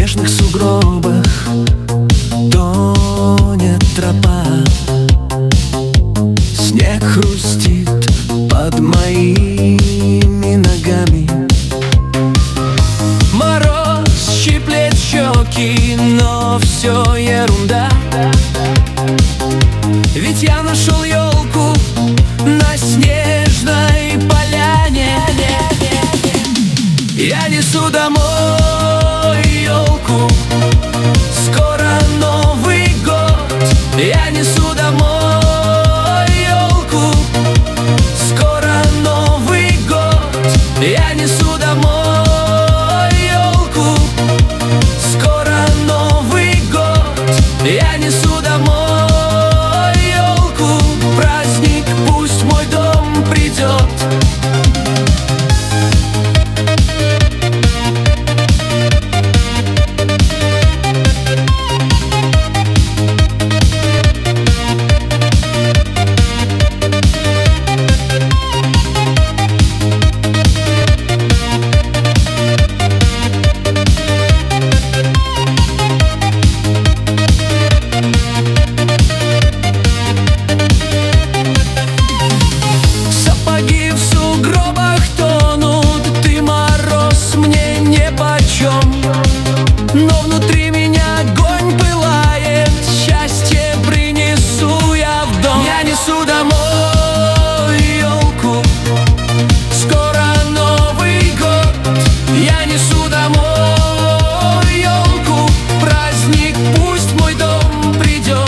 снежных сугробах тонет тропа. Снег хрустит под моими ногами. Мороз щиплет щеки, но все ерунда. Ведь я нашел елку на снежной поляне. Я несу домой елку, скоро Новый год. Я несу домой елку, скоро Новый год. Я несу домой елку, скоро Новый год. Я несу домой елку, праздник пусть в мой дом придет. Но внутри меня огонь пылает, счастье принесу я в дом. Я несу домой елку, скоро Новый год. Я несу домой елку, праздник пусть в мой дом придет.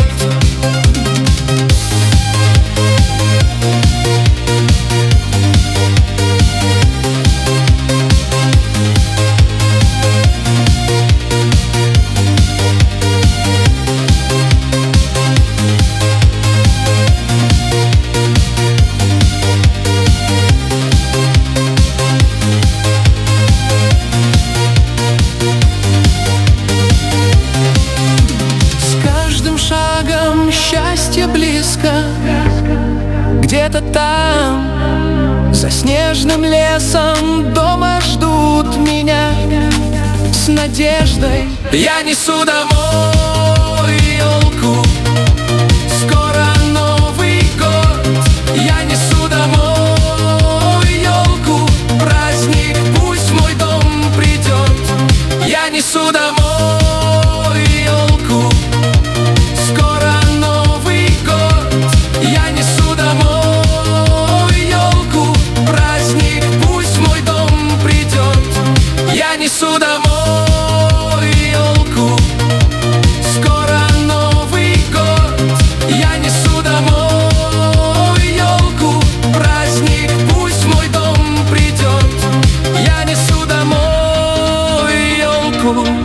Счастье близко, где-то там, за снежным лесом. Дома ждут меня с надеждой. Я несу домой елку, скоро Новый год. Я несу домой елку, праздник пусть в мой дом придет. Я несу домой елку, скоро Новый год. Я несу домой елку, праздник пусть в мой дом придет. Я несу домой елку, скоро Новый год. Я несу домой елку, праздник пусть в мой дом придет. Я несу домой елку.